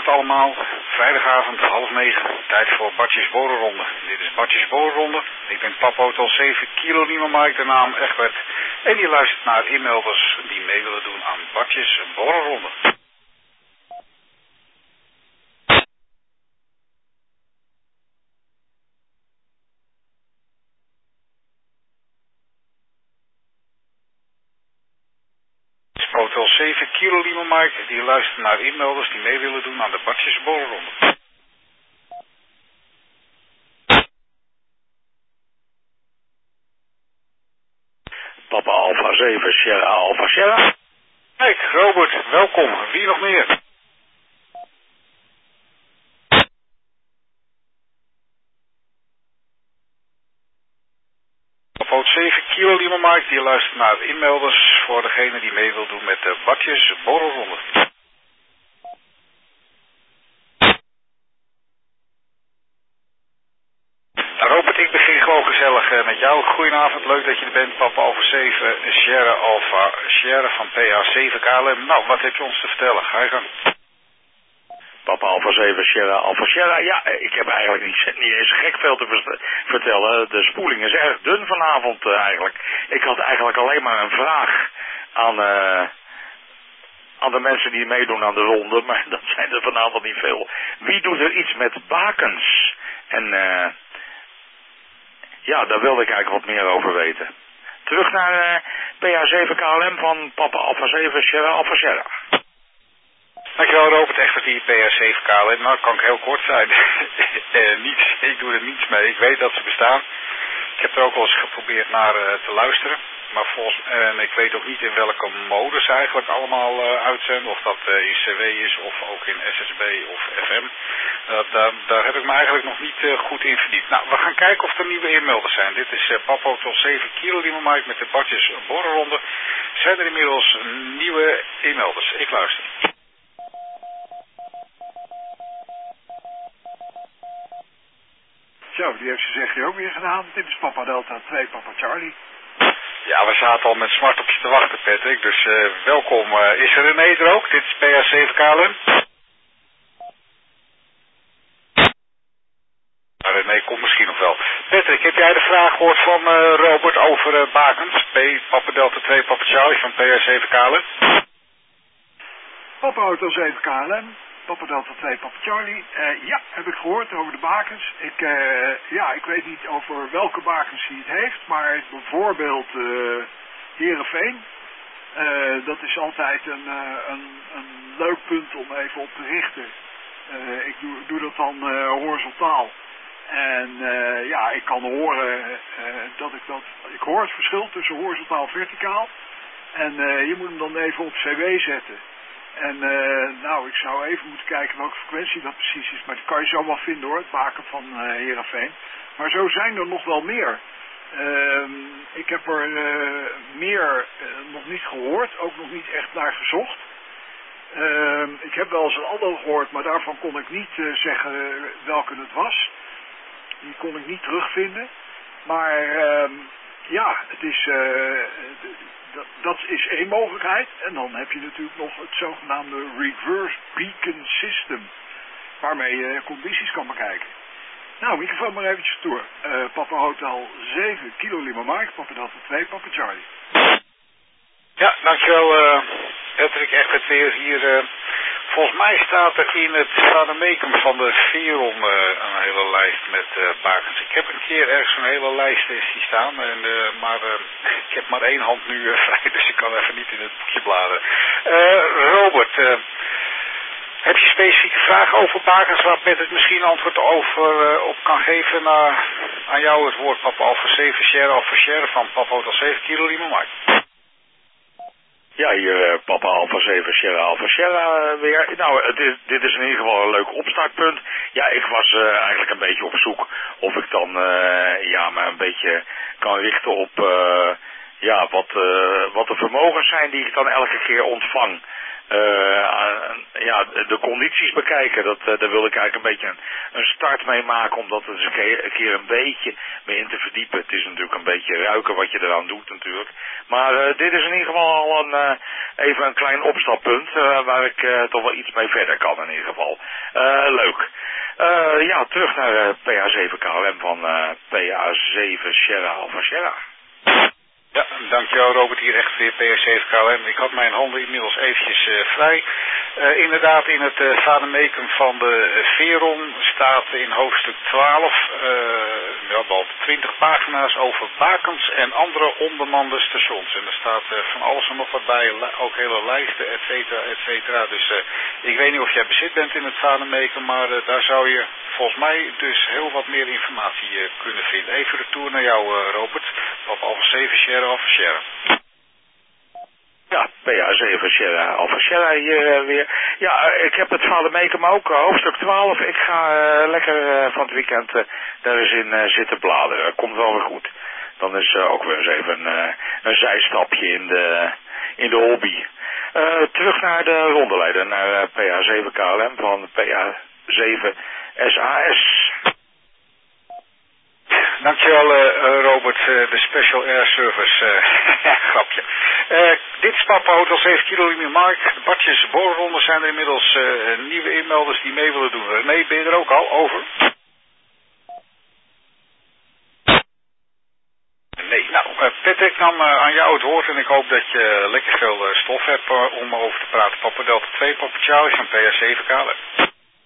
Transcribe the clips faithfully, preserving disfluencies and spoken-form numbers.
Goedenacht allemaal. Vrijdagavond half negen. Tijd voor Bartjes Borrelronde. Dit is Bartjes Borrelronde. Ik ben Papa Hotel zeven Kilo Lima Mike, de naam Egbert. En die luistert naar e-mailers die mee willen doen aan Bartjes Borrelronde. Hotel zeven Kilo Lima Mike, die luistert naar e-mailers die mee willen doen aan de Bartjes Borrelronde. Papa Alpha zeven, Sierra Alpha Sierra. Kijk, Robert, welkom. Wie nog meer? Papa zeven Kilo Lima Mike, die luistert naar e-mailers voor degene die mee wil doen met de Bartjes Borrelronde. Robert, ik begin gewoon gezellig uh, met jou. Goedenavond, leuk dat je er bent. Papa Alpha zeven, Sierra Alpha, Sierra van P A zeven K L M. Nou, wat heb je ons te vertellen? Ga je gang. Papa Alpha zeven, Sierra Alpha Sierra. Ja, ik heb eigenlijk niet, niet eens gek veel te vertellen. De spoeling is erg dun vanavond uh, eigenlijk. Ik had eigenlijk alleen maar een vraag aan, uh, aan de mensen die meedoen aan de ronde. Maar dat zijn er vanavond niet veel. Wie doet er iets met bakens? En... Uh, Ja, daar wilde ik eigenlijk wat meer over weten. Terug naar uh, P A zeven K L M van Papa Alpha zeven, Sierra Alpha Sierra. Dankjewel Robert, echt voor die P A zeven K L M. Nou, kan ik heel kort zijn. uh, niets, ik doe er niets mee. Ik weet dat ze bestaan. Ik heb er ook wel eens geprobeerd naar uh, te luisteren. Maar volgens, en ik weet ook niet in welke modus eigenlijk allemaal uh, uitzenden. Of dat uh, in C W is of ook in S S B of F M. Uh, daar, daar heb ik me eigenlijk nog niet uh, goed in verdiept. Nou, we gaan kijken of er nieuwe e-mailers zijn. Dit is uh, Papa Hotel zeven Kilo Lima Mike met de Bartjes Borrelronde. Zijn er inmiddels nieuwe e-mailers? Ik luister. Zo, die heeft ze zeg je ook weer gedaan. Dit is Papa Delta twee, Papa Charlie. Ja, we zaten al met smart op je te wachten, Patrick. Dus uh, welkom. Uh, is er René er ook? Dit is P A zeven K L M. Nou, René komt misschien nog wel. Patrick, heb jij de vraag gehoord van uh, Robert over uh, bakens? P, Papa Delta twee, Papa Charlie van P A zeven K L M. Papa Hotel zeven K L M. Papa Delta twee, Papa Charlie. Uh, ja, heb ik gehoord over de bakens. Ik, uh, ja, ik weet niet over welke bakens hij het heeft, maar bijvoorbeeld uh, Heerenveen. Uh, dat is altijd een, uh, een, een leuk punt om even op te richten. Uh, ik doe, doe dat dan uh, horizontaal. En uh, ja, ik kan horen uh, dat ik dat... Ik hoor het verschil tussen horizontaal en verticaal. En uh, je moet hem dan even op C W zetten. En uh, nou, ik zou even moeten kijken welke frequentie dat precies is. Maar dat kan je zo wel vinden hoor, het baken van uh, Heerenveen. Maar zo zijn er nog wel meer. Uh, ik heb er uh, meer uh, nog niet gehoord, ook nog niet echt naar gezocht. Uh, ik heb wel eens een ander gehoord, maar daarvan kon ik niet uh, zeggen welke het was. Die kon ik niet terugvinden. Maar uh, ja, het is... Uh, Dat, dat is één mogelijkheid. En dan heb je natuurlijk nog het zogenaamde reverse beacon system. Waarmee je condities kan bekijken. Nou, microfoon maar eventjes door. Uh, Papa Hotel zeven, Kilo Lima Mike, Papa Delta twee, Papa Charlie. Ja, dankjewel uh, Patrick. Echt het weer hier. Uh, volgens mij staat er in het vademecum van de Veron uh, een hele lijst met uh, bakens. Ik heb een keer ergens een hele lijst zien staan. En, uh, maar uh, ik heb maar één hand nu uh, vrij, dus ik kan even niet in het boekje bladeren. Uh, Robert, uh, heb je specifieke vragen over bakens waar Patrick misschien antwoord over uh, op kan geven? Na, aan jou het woord Papa Alpha zeven, Sierra Alpha Sierra van Papa Hotel zeven Kilo Lima Mike. Ja, hier uh, Papa Alpha zeven, Sierra Alpha Sierra uh, weer. Nou, het is, dit is in ieder geval een leuk opstartpunt. Ja, ik was uh, eigenlijk een beetje op zoek of ik dan uh, ja, me een beetje kan richten op uh, ja, wat, uh, wat de vermogens zijn die ik dan elke keer ontvang. Uh, ja, de condities bekijken. Dat, uh, daar wil ik eigenlijk een beetje een, een start mee maken om dat er eens een keer, een keer een beetje mee in te verdiepen. Het is natuurlijk een beetje ruiken wat je eraan doet natuurlijk. Maar uh, dit is in ieder geval al een, uh, even een klein opstappunt uh, waar ik uh, toch wel iets mee verder kan in ieder geval. Uh, leuk. Uh, ja, terug naar uh, P A zeven K L M van uh, P A zeven Sierra Alpha Sierra. Ja, dankjewel Robert, hier echt weer P A zeven K L M. Ik had mijn handen inmiddels eventjes uh, vrij. Uh, inderdaad, in het uh, vademecum van de uh, Veron staat in hoofdstuk twaalf, uh, ja, wel twintig pagina's over bakens en andere onbemande stations. En er staat uh, van alles en nog wat bij, ook hele lijsten, et cetera, et cetera. Dus uh, ik weet niet of jij bezit bent in het vademecum, maar uh, daar zou je volgens mij dus heel wat meer informatie uh, kunnen vinden. Even retour naar jou uh, Robert, op Alpha zeven Sierra Alpha Sierra. Ja, P A zeven Sierra Alpha Sierra hier uh, weer. Ja, uh, ik heb het vademecum ook, uh, hoofdstuk twaalf. Ik ga uh, lekker uh, van het weekend uh, daar eens in uh, zitten bladeren. Komt wel weer goed. Dan is uh, ook weer eens even uh, een zijstapje in de, in de hobby. Uh, terug naar de rondeleider, naar uh, P A zeven K L M van P A zeven S A S. Dankjewel uh, Robert, uh, de Special Air Service. Uh, grapje. Uh, dit is Papa Hotel zeven kilo Lima Mark. De badjes boorronde zijn er inmiddels uh, nieuwe inmelders die mee willen doen. René, ben je er ook al? Over. Nee, nou, uh, Patrick nam uh, aan jou het woord en ik hoop dat je lekker veel uh, stof hebt uh, om over te praten. Papa Delta twee, Papa Charlie van P A zeven K L M.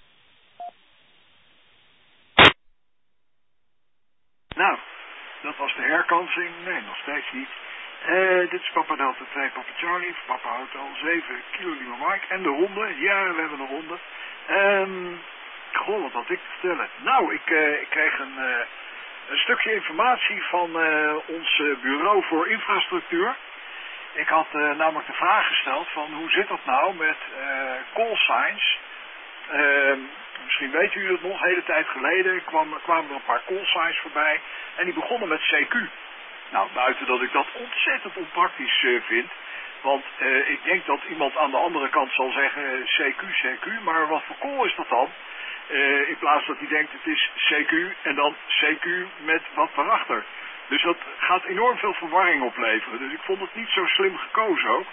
Nou, dat was de herkansing. Nee, nog steeds niet. Uh, dit is Papa Delta twee, Papa Charlie, Papa Hotel zeven kilo Lima Mike. En de ronde. Ja, we hebben een ronde. Um, goh, wat had ik te vertellen? Nou, ik, uh, ik kreeg een, uh, een stukje informatie van uh, ons uh, bureau voor infrastructuur. Ik had uh, namelijk de vraag gesteld van hoe zit dat nou met uh, call signs? Uh, misschien weet u het nog, een hele tijd geleden kwam, kwamen er een paar call signs voorbij en die begonnen met C Q. Nou, buiten dat ik dat ontzettend onpraktisch uh, vind, want uh, ik denk dat iemand aan de andere kant zal zeggen C Q, C Q, maar wat voor call is dat dan? Uh, in plaats dat hij denkt het is C Q en dan C Q met wat daarachter. Dus dat gaat enorm veel verwarring opleveren, dus ik vond het niet zo slim gekozen ook.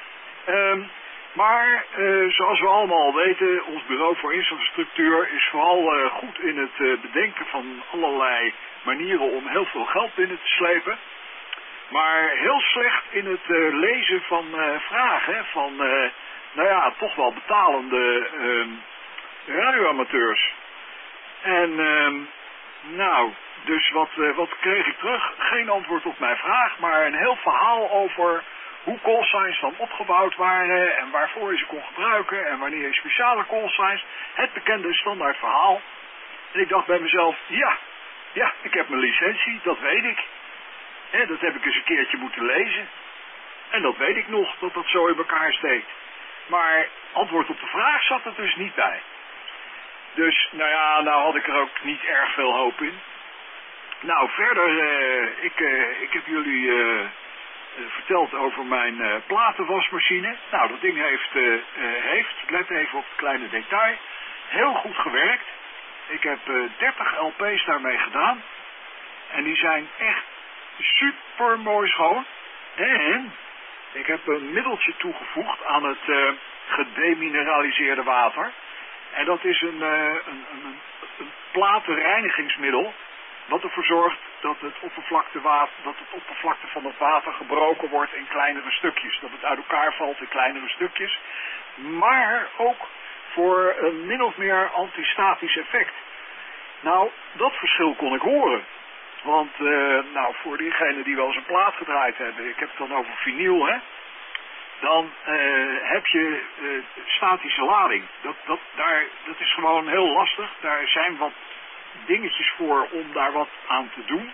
Um, Maar, uh, zoals we allemaal weten, ons bureau voor infrastructuur is vooral uh, goed in het uh, bedenken van allerlei manieren om heel veel geld binnen te slepen. Maar heel slecht in het uh, lezen van uh, vragen van, uh, nou ja, toch wel betalende uh, radioamateurs. En, uh, nou, dus wat, uh, wat kreeg ik terug? Geen antwoord op mijn vraag, maar een heel verhaal over hoe callsigns dan opgebouwd waren en waarvoor je ze kon gebruiken en wanneer je speciale callsigns. Het bekende standaard verhaal. En ik dacht bij mezelf, ja, ja, ik heb mijn licentie, dat weet ik. He, dat heb ik eens een keertje moeten lezen. En dat weet ik nog, dat dat zo in elkaar steekt. Maar antwoord op de vraag zat er dus niet bij. Dus, nou ja, nou had ik er ook niet erg veel hoop in. Nou, verder, uh, ik, uh, ik heb jullie uh, uh, verteld over mijn uh, platenwasmachine. Nou, dat ding heeft, uh, uh, heeft, let even op het kleine detail, heel goed gewerkt. Ik heb uh, dertig L P's daarmee gedaan. En die zijn echt super mooi schoon. En ik heb een middeltje toegevoegd aan het uh, gedemineraliseerde water. En dat is een, uh, een, een, een platenreinigingsmiddel. Wat ervoor zorgt dat het, oppervlaktewater, dat het oppervlakte van het water gebroken wordt in kleinere stukjes. Dat het uit elkaar valt in kleinere stukjes. Maar ook voor een min of meer antistatisch effect. Nou, dat verschil kon ik horen. Want, uh, nou, voor diegenen die wel eens een plaat gedraaid hebben, ik heb het dan over vinyl, hè. Dan uh, heb je uh, statische lading. Dat, dat, daar, dat is gewoon heel lastig. Daar zijn wat dingetjes voor om daar wat aan te doen.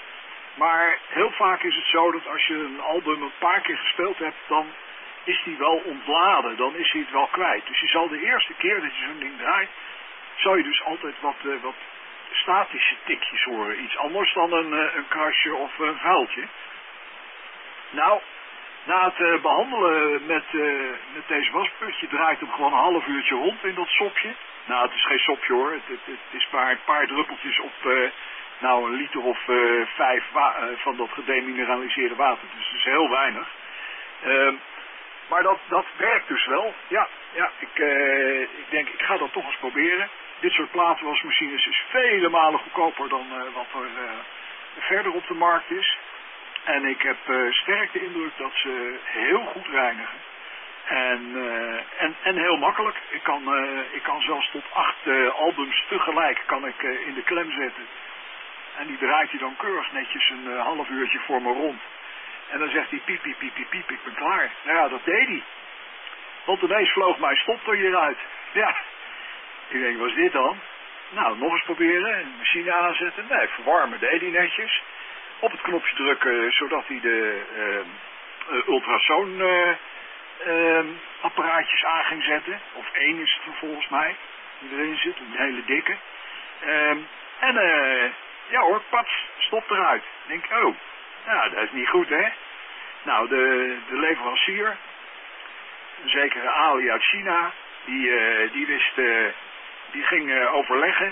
Maar heel vaak is het zo dat als je een album een paar keer gespeeld hebt, dan is die wel ontladen. Dan is hij het wel kwijt. Dus je zal de eerste keer dat je zo'n ding draait, zal je dus altijd wat, uh, wat statische tikjes horen. Iets anders dan een, uh, een krasje of een vuiltje. Nou, Na het uh, behandelen met, uh, met deze wasput, je draait hem gewoon een half uurtje rond in dat sopje. Nou, het is geen sopje hoor, het, het, het is maar een paar druppeltjes op uh, nou, een liter of uh, vijf wa- uh, van dat gedemineraliseerde water. Dus het is heel weinig. Uh, maar dat, dat werkt dus wel. Ja, ja ik, uh, ik denk, ik ga dat toch eens proberen. Dit soort platenwasmachines is vele malen goedkoper dan uh, wat er uh, verder op de markt is. En ik heb uh, sterk de indruk dat ze heel goed reinigen. En, uh, en, en heel makkelijk. Ik kan, uh, ik kan zelfs tot acht uh, albums tegelijk kan ik, uh, in de klem zetten. En die draait hij dan keurig netjes een uh, half uurtje voor me rond. En dan zegt hij piep, piep, piep, piep, piep, ik ben klaar. Nou ja, dat deed hij. Want ineens vloog mijn stopper hieruit. Ja, ik denk, wat is dit dan? Nou, nog eens proberen, een machine aanzetten. Nee, verwarmen deed hij netjes. Op het knopje drukken, zodat hij de uh, uh, ultrasoon uh, uh, apparaatjes aan ging zetten. Of één is het er volgens mij, die erin zit, een hele dikke. Uh, en uh, ja hoor, pats, stop eruit. Ik denk, oh, nou, dat is niet goed hè. Nou, de, de leverancier, een zekere Ali uit China, die, uh, die wist, uh, die ging uh, overleggen.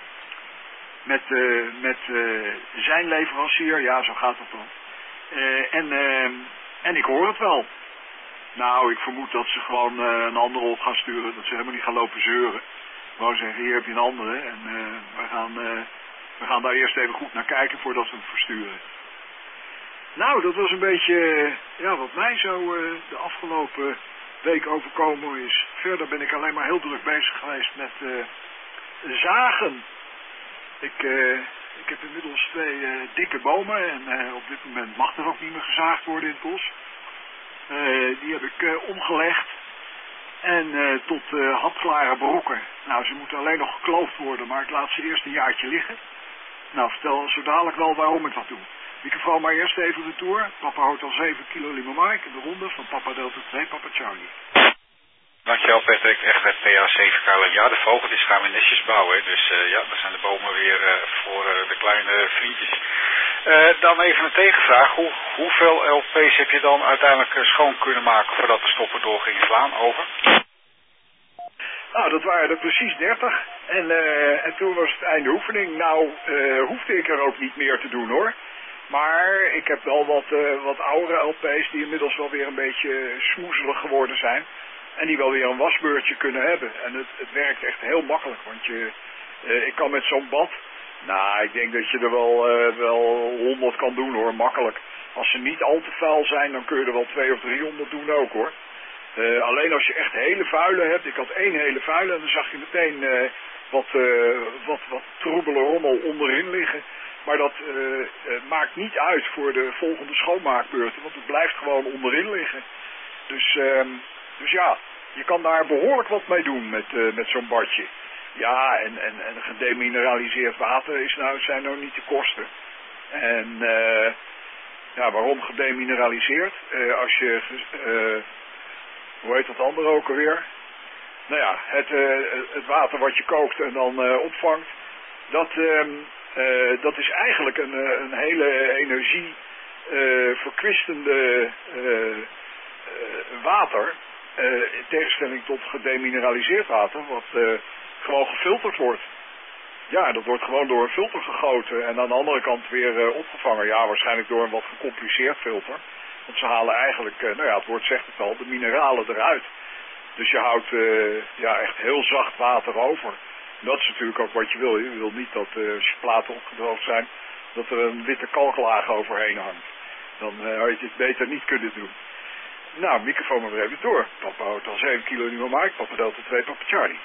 Met, uh, met uh, zijn leverancier, ja zo gaat het dan. Uh, en, uh, en ik hoor het wel. Nou, ik vermoed dat ze gewoon uh, een andere op gaan sturen. Dat ze helemaal niet gaan lopen zeuren. Gewoon zeggen, hier heb je een andere. En uh, we, gaan, uh, we gaan daar eerst even goed naar kijken voordat we hem versturen. Nou, dat was een beetje uh, ja, wat mij zo uh, de afgelopen week overkomen is. Verder ben ik alleen maar heel druk bezig geweest met uh, zagen. Ik, uh, ik heb inmiddels twee uh, dikke bomen en uh, op dit moment mag er ook niet meer gezaagd worden in het bos. Uh, die heb ik uh, omgelegd en uh, tot uh, hapklare brokken. Nou, ze moeten alleen nog gekloofd worden, maar ik laat ze eerst een jaartje liggen. Nou, vertel zo dadelijk wel waarom ik dat doe. Microfoon maar eerst even de tour. Papa houdt al zeven kilo Lima Mike in de ronde van Papa Delta twee, Papa Charlie. Dankjewel Patrick, echt het P A zeven K L M. Ja, de vogeltjes gaan we netjes bouwen, dus uh, ja, dan zijn de bomen weer uh, voor uh, de kleine vriendjes. Uh, dan even een tegenvraag, Hoe, hoeveel L P's heb je dan uiteindelijk uh, schoon kunnen maken voordat de stopper door ging slaan? Over. Nou, dat waren er precies dertig. En, uh, en toen was het einde oefening. Nou, uh, hoefde ik er ook niet meer te doen hoor. Maar ik heb wel wat, uh, wat oudere L P's die inmiddels wel weer een beetje smoezelig geworden zijn. En die wel weer een wasbeurtje kunnen hebben. En het, het werkt echt heel makkelijk. Want je, uh, ik kan met zo'n bad. Nou, ik denk dat je er wel, uh, wel honderd kan doen hoor, makkelijk. Als ze niet al te vuil zijn, dan kun je er wel twee of driehonderd doen ook hoor. Uh, alleen als je echt hele vuile hebt. Ik had één hele vuile en dan zag je meteen uh, wat, uh, wat, wat troebele rommel onderin liggen. Maar dat uh, uh, maakt niet uit voor de volgende schoonmaakbeurten. Want het blijft gewoon onderin liggen. Dus, uh, dus ja, je kan daar behoorlijk wat mee doen met, uh, met zo'n badje. Ja, en, en, en gedemineraliseerd water is nou, zijn nou niet de kosten. En uh, ja, waarom gedemineraliseerd? Uh, als je... Uh, Hoe heet dat andere ook alweer? Nou ja, het, uh, het water wat je kookt en dan uh, opvangt. Dat, uh, uh, dat is eigenlijk een, een hele energie uh, verkwistende uh, uh, water. Uh, in tegenstelling tot gedemineraliseerd water, wat uh, gewoon gefilterd wordt. Ja, dat wordt gewoon door een filter gegoten en aan de andere kant weer uh, opgevangen. Ja, waarschijnlijk door een wat gecompliceerd filter. Want ze halen eigenlijk, uh, nou ja, het woord zegt het al, de mineralen eruit. Dus je houdt uh, ja, echt heel zacht water over. En dat is natuurlijk ook wat je wil. Je wil niet dat uh, als je platen opgedroogd zijn, dat er een witte kalklaag overheen hangt. Dan uh, had je het beter niet kunnen doen. Nou, microfoon maar weer even door. Papa houdt al zeven kilo niet meer maakt. Papa Delta twee, Papa Charlie.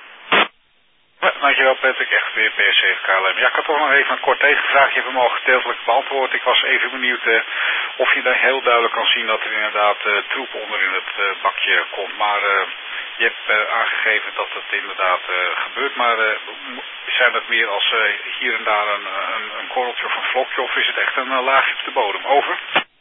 Ja, dankjewel Patrick, echt weer P S zeven K L M. Ja, ik had toch nog even een kort tegenvraagje. Je hebt hem al gedeeltelijk beantwoord. Ik was even benieuwd uh, of je daar heel duidelijk kan zien dat er inderdaad uh, troep onder in het uh, bakje komt. Maar uh, je hebt uh, aangegeven dat het inderdaad uh, gebeurt. Maar uh, zijn dat meer als uh, hier en daar een, een, een korreltje of een vlokje, of is het echt een uh, laagje op de bodem? Over.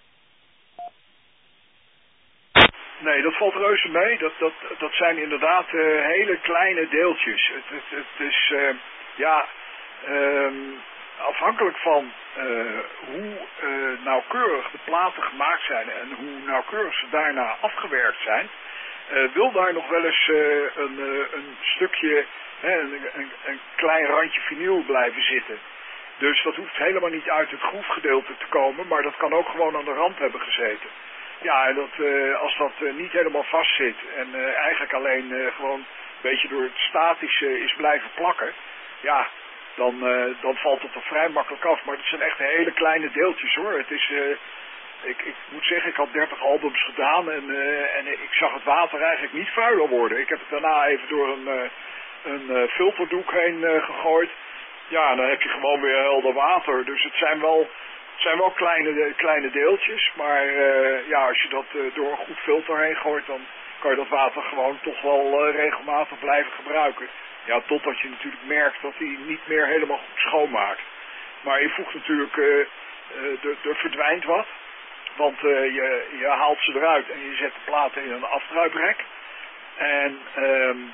Nee, dat valt reuze mee. Dat, dat, dat zijn inderdaad uh, hele kleine deeltjes. Het, het, het is, uh, ja, um, afhankelijk van uh, hoe uh, nauwkeurig de platen gemaakt zijn en hoe nauwkeurig ze daarna afgewerkt zijn, uh, wil daar nog wel eens uh, een, uh, een stukje, hè, een, een, een klein randje vinyl blijven zitten. Dus dat hoeft helemaal niet uit het groefgedeelte te komen, maar dat kan ook gewoon aan de rand hebben gezeten. Ja, en dat, uh, als dat uh, niet helemaal vast zit en uh, eigenlijk alleen uh, gewoon een beetje door het statische is blijven plakken, ja, dan, uh, dan valt het er vrij makkelijk af. Maar het zijn echt hele kleine deeltjes hoor. Het is, uh, ik, ik moet zeggen, ik had dertig albums gedaan en, uh, en ik zag het water eigenlijk niet vuiler worden. Ik heb het daarna even door een, uh, een uh, filterdoek heen uh, gegooid. Ja, dan heb je gewoon weer helder water. Dus het zijn wel, het zijn wel kleine, kleine deeltjes. Maar uh, ja, als je dat uh, door een goed filter heen gooit, dan kan je dat water gewoon toch wel uh, regelmatig blijven gebruiken. Ja, totdat je natuurlijk merkt dat hij niet meer helemaal goed schoonmaakt. Maar je voegt natuurlijk, uh, uh, er, er verdwijnt wat. Want uh, je, je haalt ze eruit en je zet de platen in een afdruiprek. En um,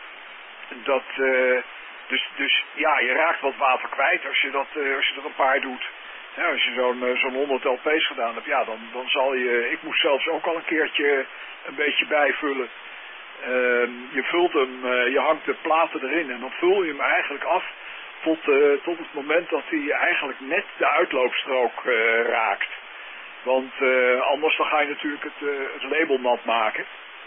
dat... Uh, Dus, dus ja, je raakt wat water kwijt als je, dat, uh, als je er een paar doet. Ja, als je zo'n uh, zo'n honderd L P's gedaan hebt, ja, dan, dan zal je... Ik moest zelfs ook al een keertje een beetje bijvullen. Uh, je vult hem, uh, je hangt de platen erin en dan vul je hem eigenlijk af tot, uh, tot het moment dat hij eigenlijk net de uitloopstrook uh, raakt. Want uh, anders dan ga je natuurlijk het, uh, het label nat maken.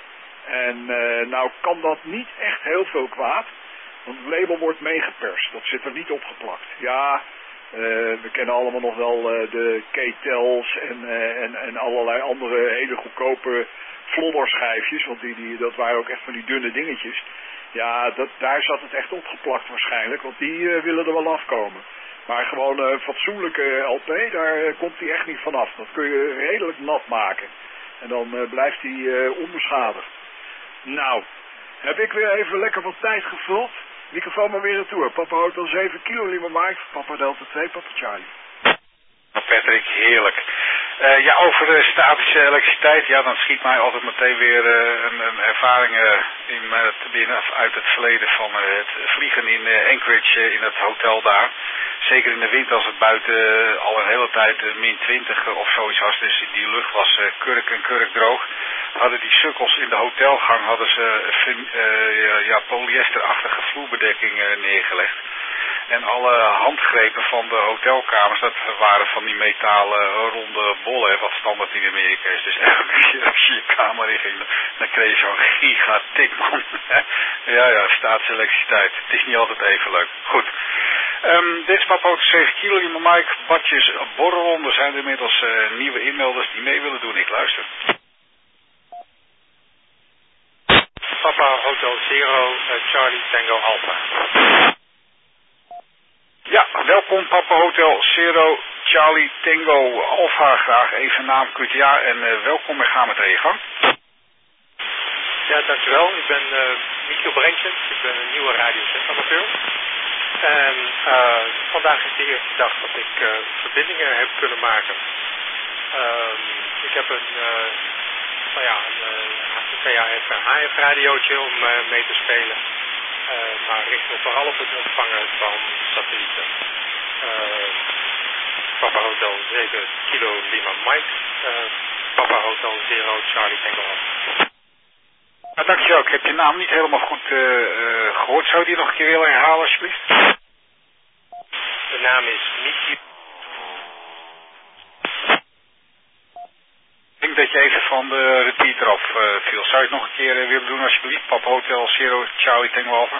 En uh, nou kan dat niet echt heel veel kwaad. Want het label wordt meegeperst. Dat zit er niet opgeplakt. Ja, uh, we kennen allemaal nog wel uh, de K-Tels en, uh, en, en allerlei andere hele goedkope flodderschijfjes. Want die, die, dat waren ook echt van die dunne dingetjes. Ja, dat, daar zat het echt opgeplakt waarschijnlijk. Want die uh, willen er wel afkomen. Maar gewoon een uh, fatsoenlijke L P, daar uh, komt die echt niet vanaf. Dat kun je redelijk nat maken. En dan uh, blijft die uh, onbeschadigd. Nou, heb ik weer even lekker wat tijd gevuld. Microfoon maar weer naartoe. Papa Hotel zeven kilo Lima Mike, Papa Delta twee, Papa Charlie. Patrick, heerlijk. Uh, ja, over de statische elektriciteit, ja, dan schiet mij altijd meteen weer uh, een, een ervaring uh, in uh, te binnen uit het verleden van uh, het vliegen in uh, Anchorage uh, in het hotel daar. Zeker in de winter als het buiten uh, al een hele tijd uh, min twintig uh, of zoiets was, dus die lucht was uh, kurk en kurk droog. Hadden die sukkels in de hotelgang hadden ze uh, ja, polyesterachtige vloerbedekking uh, neergelegd. En alle handgrepen van de hotelkamers, dat waren van die metalen ronde bollen, wat standaard in Amerika is. Dus elke keer als je je kamer in ging, dan kreeg je zo'n gigatik, man. ja, ja, staatselektriciteit. Het is niet altijd even leuk. Goed. Um, dit is Papa Hotel zeven kilo, die Mike, badjes borrelon. Er zijn er inmiddels uh, nieuwe inmelders die mee willen doen. Ik luister. Papa Hotel Zero, uh, Charlie Tango Alpha. Ja, welkom Papa Hotel Zero, Charlie Tango Alpha. Graag even naam Q T A en uh, welkom en ga meteen je gang. Ja, dankjewel. Ik ben uh, Michiel Brenkens. Ik ben een nieuwe radiozendamateur. En uh, vandaag is de eerste dag dat ik uh, verbindingen heb kunnen maken. Uh, ik heb een, uh, nou ja, een uh, V H F en H F radiootje om uh, mee te spelen. Uh, maar richt me vooral op het ontvangen van satellieten. Uh, Papa Hotel zeven kilo Lima Mike. Uh, Papa Hotel Zero Charlie Tango Alpha. Nou, dankjewel. Ik heb je naam niet helemaal goed uh, uh, gehoord. Zou je die nog een keer willen herhalen alsjeblieft? De naam is Michiel. Ik denk dat je even van de repeat eraf uh, viel. Zou je het nog een keer uh, willen doen alsjeblieft? Papa Hotel Zero Charlie Tango Alpha.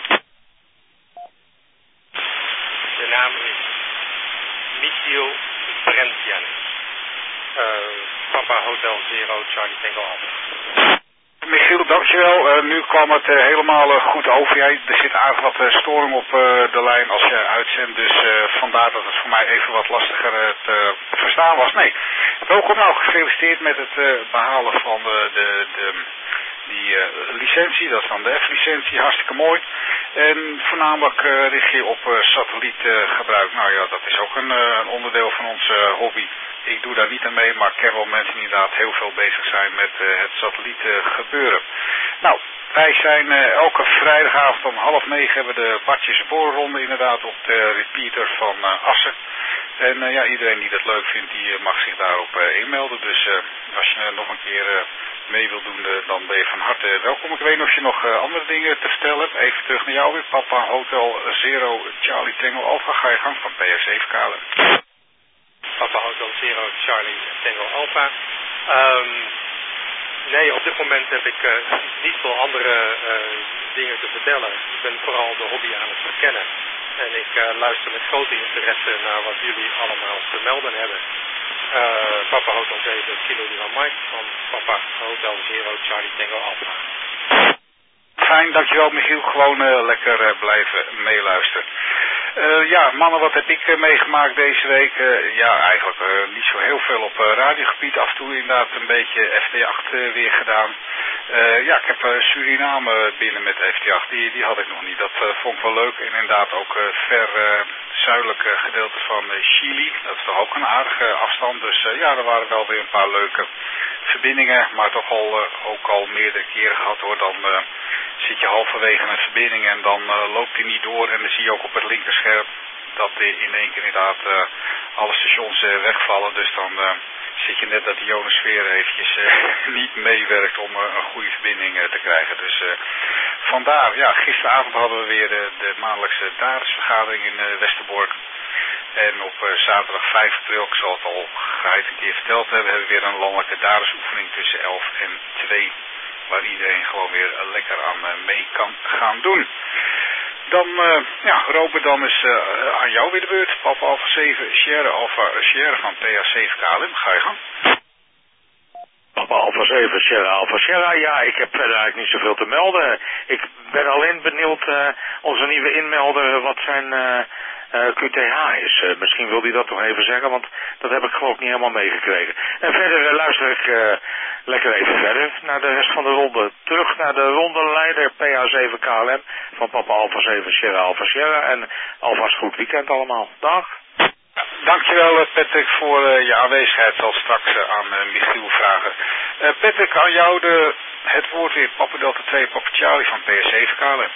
De naam is Michiel Brentjens. Uh, Papa Hotel Zero Charlie Tango Alpha. Michiel, dankjewel. Uh, nu kwam het uh, helemaal uh, goed over. Ja, er zit aardig wat uh, storing op uh, de lijn als je uitzendt. Dus uh, vandaar dat het voor mij even wat lastiger uh, te verstaan was. Nee, welkom nou. Gefeliciteerd met het uh, behalen van uh, de, de, die uh, licentie. Dat is dan de F-licentie. Hartstikke mooi. En voornamelijk uh, richt je op uh, satellietgebruik. Nou ja, dat is ook een, uh, een onderdeel van onze uh, hobby. Ik doe daar niet aan mee, maar ik ken wel mensen die inderdaad heel veel bezig zijn met uh, het satellieten gebeuren. Nou, Wij zijn uh, elke vrijdagavond om half negen hebben we de Bartjes Boorronde inderdaad op de repeater van uh, Assen. En uh, ja, iedereen die dat leuk vindt, die uh, mag zich daarop uh, inmelden. Dus uh, als je uh, nog een keer uh, mee wilt doen, uh, dan ben je van harte welkom. Ik weet niet of je nog uh, andere dingen te vertellen hebt. Even terug naar jou weer. Papa Hotel Zero Charlie Tango Alpha. Ga je gang van P R zeven Kalen. Papa Hotel Zero Charlie Tango Alpha. Um, nee, op dit moment heb ik uh, niet veel andere uh, dingen te vertellen. Ik ben vooral de hobby aan het verkennen. En ik uh, luister met grote interesse naar wat jullie allemaal te melden hebben. Uh, Papa Hotel zeven Kilo Lima Mike van Papa Hotel Zero Charlie Tango Alpha. Fijn, dankjewel Michiel. Gewoon uh, lekker uh, blijven meeluisteren. Uh, ja, mannen, wat heb ik uh, meegemaakt deze week? Uh, ja, eigenlijk uh, niet zo heel veel op uh, radiogebied. Af en toe inderdaad een beetje F T acht uh, weer gedaan. Uh, ja, ik heb uh, Suriname binnen met F T acht. Die, die had ik nog niet. Dat uh, vond ik wel leuk. En inderdaad ook uh, ver uh, zuidelijke gedeelte van uh, Chili. Dat is toch ook een aardige afstand. Dus uh, ja, er waren wel weer een paar leuke verbindingen. Maar toch al, uh, ook al meerdere keren gehad hoor. Dan uh, zit je halverwege een verbinding en dan uh, loopt die niet door. En dan zie je ook op het linkerscherm dat in één keer inderdaad uh, alle stations uh, wegvallen. Dus dan uh, zit je net dat de ionosfeer eventjes uh, niet meewerkt om uh, een goede verbinding uh, te krijgen. Dus uh, vandaar, ja, gisteravond hadden we weer uh, de maandelijkse dagelijksvergadering in uh, Westerbork. En op uh, zaterdag vijf april, ik zal het al geheid een keer verteld hebben, hebben we weer een landelijke dadersoefening tussen elf en twee. Waar iedereen gewoon weer uh, lekker aan uh, mee kan gaan doen. Dan, uh, ja, Robert, dan is uh, aan jou weer de beurt. Papa Alpha zeven, Sierra Alpha Sierra van P A zeven K L M. Ga je gang. Papa Alpha zeven, Sierra Alpha Sierra. Ja, ik heb verder eigenlijk niet zoveel te melden. Ik ben alleen benieuwd, uh, onze nieuwe inmelder, wat zijn uh, uh, Q T H is. Uh, misschien wil hij dat toch even zeggen, want dat heb ik geloof ik niet helemaal meegekregen. En verder uh, luister ik uh, lekker even verder naar de rest van de ronde. Terug naar de rondeleider P A zeven K L M van Papa Alpha zeven, Sierra Alpha Sierra. En alvast goed weekend allemaal. Dag. Dankjewel Patrick voor uh, je aanwezigheid. Zal straks uh, aan uh, Michiel vragen. Uh, Patrick, aan jou de, het woord weer. Papa Delta twee, Papa Charlie van P R zeven K L M.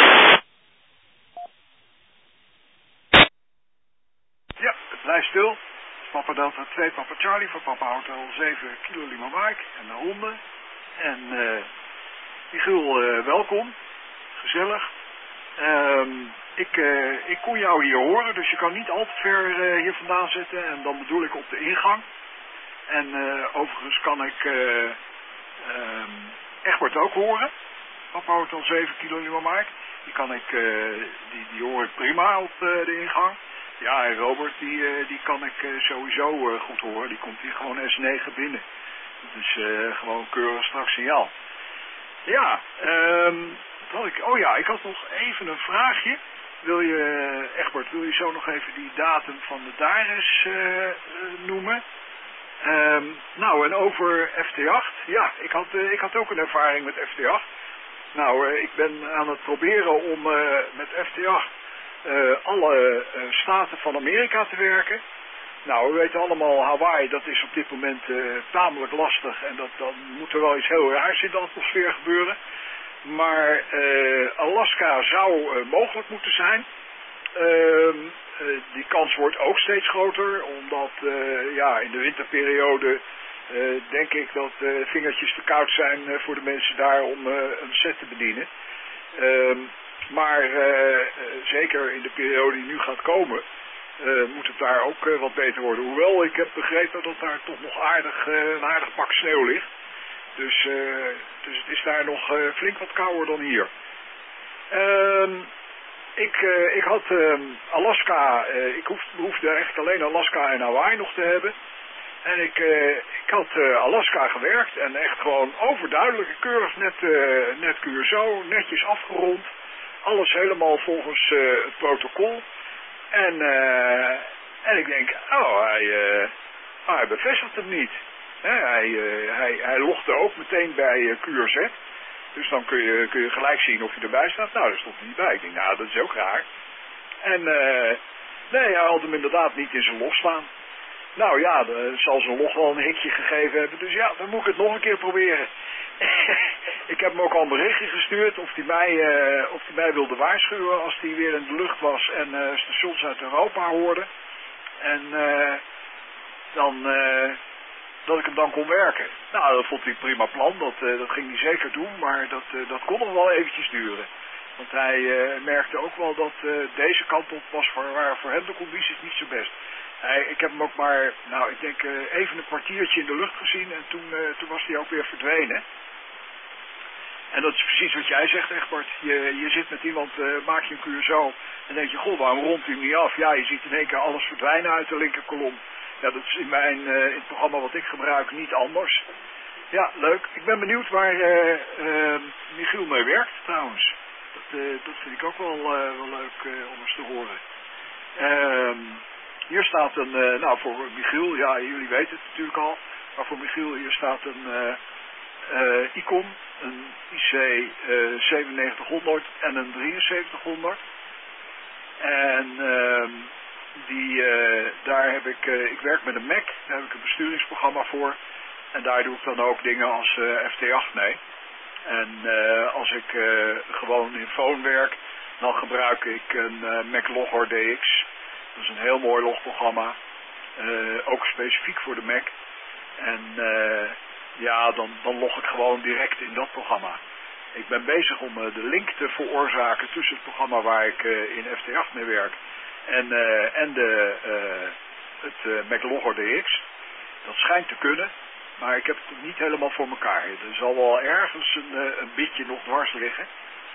Ja, het blijft stil. Papa Delta twee, Papa Charlie voor Papa Hotel zeven Kilo Lima Mike en de honden. En uh, Michiel, uh, welkom. Gezellig. Um, ik, uh, ik kon jou hier horen, dus je kan niet al te ver uh, hier vandaan zitten. En dan bedoel ik op de ingang. En uh, overigens kan ik uh, um, Egbert ook horen. Papa Hotel zeven Kilo Lima Mike. Die kan ik, uh, die, die hoor ik prima op uh, de ingang. Ja, en Robert, die, uh, die kan ik uh, sowieso uh, goed horen. Die komt hier gewoon S negen binnen. Dat is uh, gewoon keurig strak signaal. Ja, um, wat had ik? Oh ja, ik had nog even een vraagje. Wil je, Egbert, wil je zo nog even die datum van de Dares uh, uh, noemen? Um, nou, en over F T acht. Ja, ik had, uh, ik had ook een ervaring met F T acht. Nou, uh, ik ben aan het proberen om uh, met F T acht uh, alle uh, staten van Amerika te werken. Nou, we weten allemaal, Hawaii, dat is op dit moment uh, tamelijk lastig. En dat, dan moet er wel iets heel raars in de atmosfeer gebeuren. Maar uh, Alaska zou uh, mogelijk moeten zijn. Uh, uh, die kans wordt ook steeds groter, omdat uh, ja, in de winterperiode uh, denk ik dat uh, vingertjes te koud zijn uh, voor de mensen daar om uh, een set te bedienen. Uh, maar uh, uh, zeker in de periode die nu gaat komen, uh, moet het daar ook uh, wat beter worden. Hoewel ik heb begrepen dat daar toch nog aardig, uh, een aardig pak sneeuw ligt. Dus, uh, dus het is daar nog uh, flink wat kouder dan hier. Uh, ik, uh, ik had uh, Alaska, uh, ik hoef, hoefde eigenlijk alleen Alaska en Hawaii nog te hebben. En ik, uh, ik had uh, Alaska gewerkt en echt gewoon overduidelijk, keurig net, uh, net Curaçao, netjes afgerond. Alles helemaal volgens uh, het protocol. En, uh, en ik denk, oh, hij, uh, oh, hij bevestigt het niet. He, hij, uh, hij, hij logde ook meteen bij uh, Q R Z. Dus dan kun je, kun je gelijk zien of je erbij staat. Nou, daar stond hij niet bij. Ik denk, nou, dat is ook raar. En uh, nee, hij had hem inderdaad niet in zijn log staan. Nou ja, dan zal zijn log wel een hikje gegeven hebben. Dus ja, dan moet ik het nog een keer proberen. Ik heb hem ook al een berichtje gestuurd of hij mij, uh, of hij mij wilde waarschuwen als hij weer in de lucht was en uh, stations uit Europa hoorde. En uh, dan, uh, dat ik hem dan kon werken. Nou, dat vond hij een prima plan, dat, uh, dat ging hij zeker doen, maar dat, uh, dat kon nog wel eventjes duren. Want hij uh, merkte ook wel dat uh, deze kant op was voor, waren voor hem de condities niet zo best. Hij, ik heb hem ook maar, nou ik denk uh, even een kwartiertje in de lucht gezien en toen, uh, toen was hij ook weer verdwenen. En dat is precies wat jij zegt, Egbert. Je, je zit met iemand, uh, maak je een Curaçao en denk je, goh, waarom rondt hij hem niet af? Ja, je ziet in één keer alles verdwijnen uit de linkerkolom. Ja, dat is in, mijn, uh, in het programma wat ik gebruik niet anders. Ja, leuk. Ik ben benieuwd waar uh, uh, Michiel mee werkt trouwens. Dat, uh, dat vind ik ook wel, uh, wel leuk uh, om eens te horen. Uh, hier staat een, uh, nou voor Michiel, ja jullie weten het natuurlijk al. Maar voor Michiel hier staat een uh, uh, Icon, een I C uh, zevenennegentighonderd en een drieënzeventighonderd. En uh, die, uh, daar heb ik, uh, ik werk met een Mac, daar heb ik een besturingsprogramma voor. En daar doe ik dan ook dingen als uh, F T acht mee. En uh, als ik uh, gewoon in phone werk, dan gebruik ik een uh, Mac Logger D X. Dat is een heel mooi logprogramma. Uh, ook specifiek voor de Mac. En uh, ja, dan, dan log ik gewoon direct in dat programma. Ik ben bezig om uh, de link te veroorzaken tussen het programma waar ik uh, in F T acht mee werk en, uh, en de, uh, het uh, Mac Logger D X. Dat schijnt te kunnen. Maar ik heb het niet helemaal voor elkaar. Er zal wel ergens een, uh, een bitje nog dwars liggen.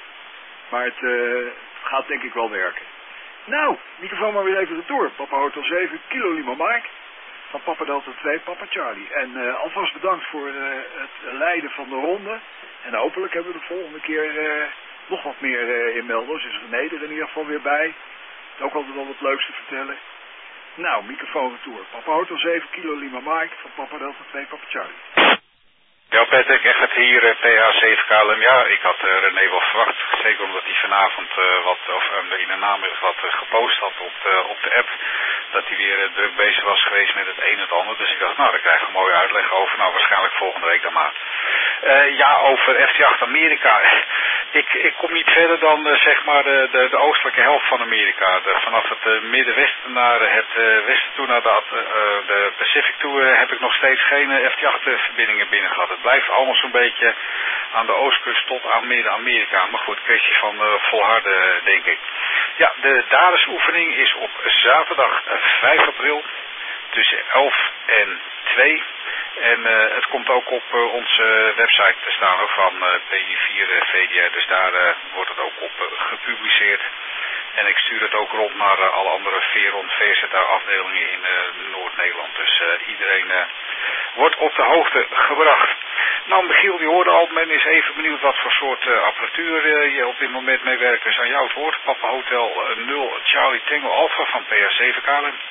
Maar het uh, gaat denk ik wel werken. Nou, microfoon maar weer even retour. Papa Hotel zeven, Kilo Lima Mike. Van Papa Delta twee, Papa Charlie. En uh, alvast bedankt voor uh, het leiden van de ronde. En hopelijk hebben we de volgende keer uh, nog wat meer uh, inmelders. Is René er in ieder geval weer bij. Is ook altijd wel wat leuks te vertellen. Nou, microfoon retour. Papa Hotel zeven, Kilo Lima Mike. Van Papa Delta twee, Papa Charlie. Ja, Patrick, echt het hier, uh, P H zeven K L M. Ja, ik had uh, René wel verwacht. Zeker omdat hij vanavond uh, wat, of uh, in de namiddag wat uh, gepost had op de, op de app. Dat hij weer uh, druk bezig was geweest met het een en het ander. Dus ik dacht, nou, daar krijg ik een mooie uitleg over. Nou, waarschijnlijk volgende week dan maar. Uh, ja, over F T acht Amerika. Ik, ik kom niet verder dan uh, zeg maar de, de, de oostelijke helft van Amerika. De, vanaf het uh, middenwesten naar het uh, westen toe, naar de, uh, de Pacific toe, uh, heb ik nog steeds geen uh, F T acht verbindingen binnen gehad. Het blijft allemaal zo'n beetje aan de oostkust tot aan Midden-Amerika. Maar goed, kwestie van uh, volharden, denk ik. Ja, de dadesoefening is op zaterdag uh, vijf april tussen elf en twee. En uh, het komt ook op uh, onze website te staan ook van uh, P I vier V D R. Dus daar uh, wordt het ook op uh, gepubliceerd. En ik stuur het ook rond naar uh, alle andere Veron V Z afdelingen in uh, Noord-Nederland. Dus uh, iedereen uh, wordt op de hoogte gebracht. Nou, Michiel, die hoorde al, men is even benieuwd wat voor soort uh, apparatuur uh, je op dit moment mee werkt. Dus aan jou het woord, Papa Hotel uh, nul Charlie Tango Alpha van P H zeven K L M.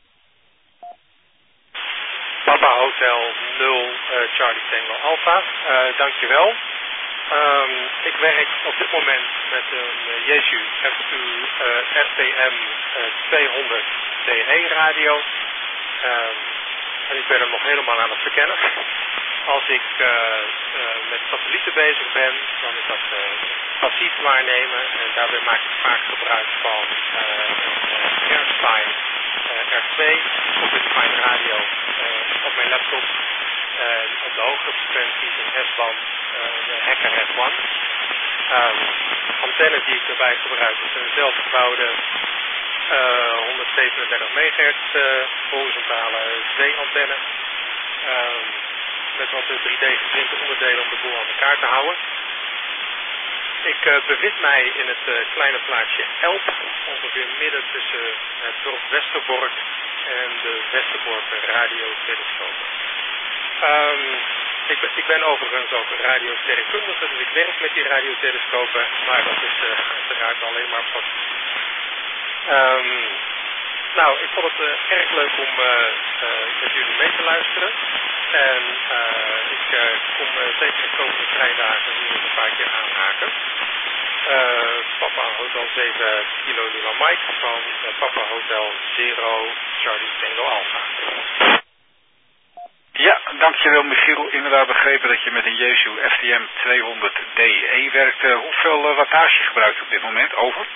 Papa Hotel nul uh, Charlie Tango Alpha, uh, dankjewel. Um, ik werk op dit moment met een uh, Jesu F T M uh, tweehonderd D E radio. Um, en ik ben hem nog helemaal aan het verkennen. Als ik uh, uh, met satellieten bezig ben, dan is dat uh, passief waarnemen. En daarbij maak ik vaak gebruik van uh, Airspine uh, R twee, Fine Radio uh, op mijn laptop. En op de hogere frequenties een S-band, uh, de Hacker F één. Um, antennes die ik daarbij gebruik is een zelfgebouwde uh, honderdzevenendertig megahertz uh, horizontale Z-antenne. Um, met wat drie D geprinte onderdelen om de boel aan elkaar te houden. Ik uh, bevind mij in het uh, kleine plaatsje Elp, ongeveer midden tussen het dorp Westerbork en de Westerbork radiotelescoop. Um, ik, ben, ik ben overigens ook een radiosterrenkundige, dus ik werk met die radiotelescopen, maar dat is uh, uiteraard alleen maar passief. Um, nou, ik vond het uh, erg leuk om uh, uh, met jullie mee te luisteren. En uh, ik uh, kom uh, zeker de komende vrijdagen weer een paar keer aanhaken. Uh, Papa Hotel zeven Kilo Lima Mike van uh, Papa Hotel zero Charlie Tango Alpha. Ja, dankjewel Michiel. Inderdaad begrepen dat je met een Yaesu F T M tweehonderd D E werkt. Uh, hoeveel uh, wattage gebruikt je op dit moment? Over?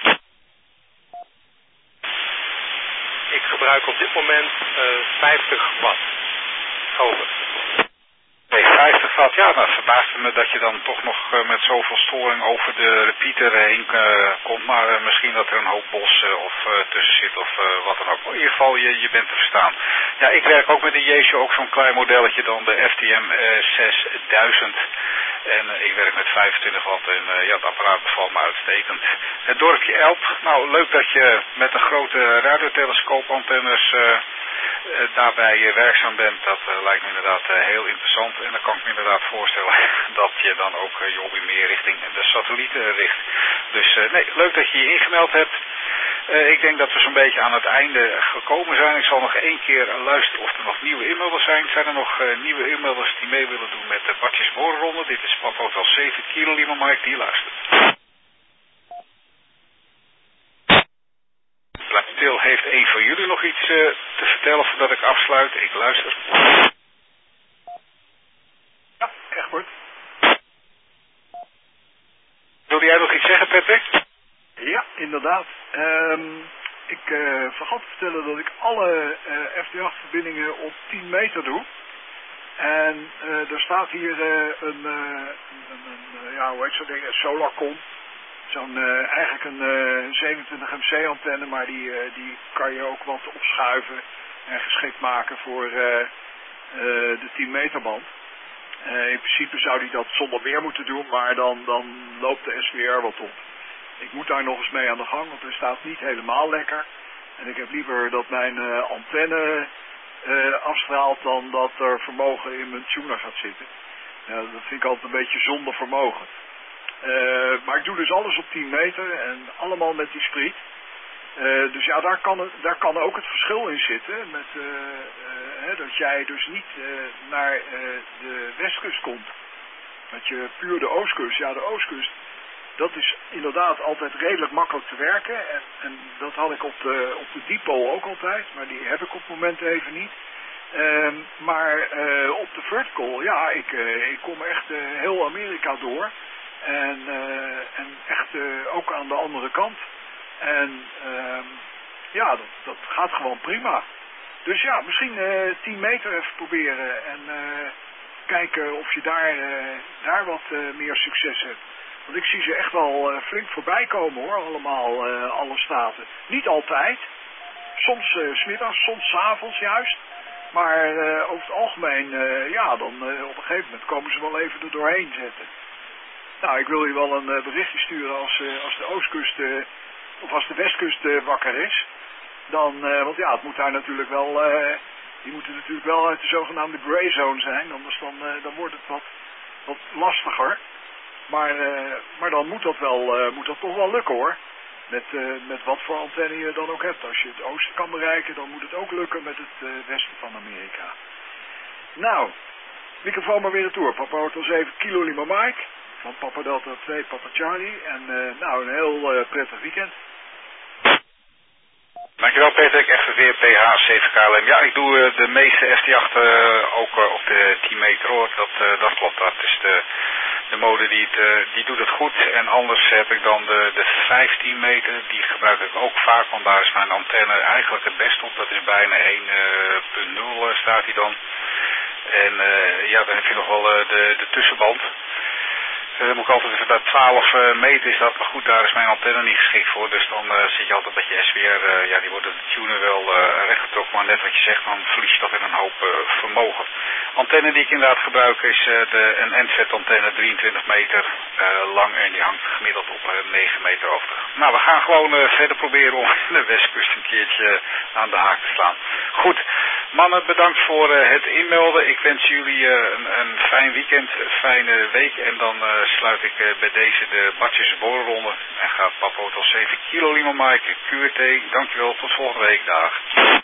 Ik gebruik op dit moment uh, vijftig watt. Over. Nee, vijftig watt. Ja, nou verbaasde me dat je dan toch nog uh, met zoveel storing over de repeater heen uh, komt. Maar uh, misschien dat er een hoop bos uh, of uh, tussen zit of uh, wat dan ook. In ieder geval, je, je bent te verstaan. Ja, ik werk ook met de Yaesu, ook zo'n klein modelletje dan de F T M uh, zesduizend. En uh, ik werk met vijfentwintig watt en uh, ja, het apparaat bevalt me uitstekend. Het dorpje Elp. Nou, leuk dat je met een grote radiotelescoopantennes uh, uh, daarbij uh, werkzaam bent. Dat uh, lijkt me inderdaad uh, heel interessant. En dan kan ik me inderdaad voorstellen dat je dan ook uh, je hobby meer richting de satellieten richt. Dus uh, nee, leuk dat je je ingemeld hebt. Uh, ik denk dat we zo'n beetje aan het einde gekomen zijn. Ik zal nog één keer luisteren of er nog nieuwe inmelders zijn. Zijn er nog uh, nieuwe inmelders die mee willen doen met de Bartjes Borenronde? Dit is Papa Hotel zeven Kilo Lima Mike die luistert. Til, heeft een van jullie nog iets uh, te vertellen voordat ik afsluit? Ik luister. Ja, Egbert. Wilde jij nog iets zeggen, Patrick? Ja, inderdaad. Um, ik uh, vergat te vertellen dat ik alle uh, F T acht verbindingen op tien meter doe. En uh, er staat hier uh, een, uh, een, een, ja, hoe heet zo'n ding, een Solarcom. Zo'n, uh, eigenlijk een uh, zevenentwintig M C antenne, maar die, uh, die kan je ook wat opschuiven en geschikt maken voor uh, uh, de tien meter band. Uh, in principe zou die dat zonder weer moeten doen, maar dan, dan loopt de S W R wat op. Ik moet daar nog eens mee aan de gang, want hij staat niet helemaal lekker. En ik heb liever dat mijn uh, antenne uh, afstraalt dan dat er vermogen in mijn tuner gaat zitten. Uh, dat vind ik altijd een beetje zonder vermogen. Uh, maar ik doe dus alles op tien meter en allemaal met die spriet. Uh, dus ja, daar kan, het, daar kan ook het verschil in zitten. Met, uh, uh, hè, dat jij dus niet uh, naar uh, de westkust komt. Met je puur de oostkust. Ja, de oostkust, dat is inderdaad altijd redelijk makkelijk te werken. En, en dat had ik op de, op de depot ook altijd. Maar die heb ik op het moment even niet. Uh, maar uh, op de vertical, ja, ik, uh, ik kom echt uh, heel Amerika door. En, uh, en echt uh, ook aan de andere kant. En uh, ja, dat, dat gaat gewoon prima. Dus ja, misschien uh, tien meter even proberen. En uh, kijken of je daar, uh, daar wat uh, meer succes hebt. Want ik zie ze echt wel uh, flink voorbij komen hoor, allemaal, uh, alle staten. Niet altijd. Soms uh, 's middags, soms 's avonds juist. Maar uh, over het algemeen, uh, ja, dan uh, op een gegeven moment komen ze wel even er doorheen zetten. Nou, ik wil je wel een uh, berichtje sturen als, uh, als de oostkust, uh, of als de westkust uh, wakker is. Dan, uh, want ja, het moet daar natuurlijk wel, uh, die moeten natuurlijk wel uit de zogenaamde grey zone zijn. Anders dan, uh, dan wordt het wat, wat lastiger. Maar, uh, maar dan moet dat, wel, uh, moet dat toch wel lukken hoor. Met, uh, met wat voor antenne je dan ook hebt. Als je het oosten kan bereiken, dan moet het ook lukken met het uh, westen van Amerika. Nou, microfoon maar weer retour. Papa Hotel zeven Kilo Lima Mike. Van Papa Delta twee, Papa Charlie. En uh, nou, een heel uh, prettig weekend. Dankjewel Patrick, F V V P H zeven K L M. Ja, ik doe uh, de meeste F T acht uh, ook uh, op de tien meter hoor. Dat, uh, dat klopt, dat is de, de mode die, het, uh, die doet het goed. En anders heb ik dan de, de vijftien meter, die gebruik ik ook vaak. Want daar is mijn antenne eigenlijk het best op. Dat is bijna één punt nul uh, staat die dan. En uh, ja, dan heb je nog wel uh, de, de tussenband. Dan uh, moet ik altijd even bij twaalf uh, meter is dat, maar goed, daar is mijn antenne niet geschikt voor. Dus dan uh, zit je altijd met je S W R, uh, ja, die worden de tuner wel uh, rechtgetrokken, maar net wat je zegt, dan verlies je toch in een hoop uh, vermogen. Antenne die ik inderdaad gebruik is uh, de, een N V antenne, drieëntwintig meter uh, lang en die hangt gemiddeld op uh, negen meter hoogte. Nou, we gaan gewoon uh, verder proberen om de westkust een keertje aan de haak te slaan. Goed, mannen, bedankt voor uh, het inmelden. Ik wens jullie uh, een, een fijn weekend, een fijne week en dan uh, sluit ik uh, bij deze de Bartjes Borenronde en gaat Papa Hotel zeven Kilo Lima Mike, Q R T. Dankjewel, tot volgende week, dag.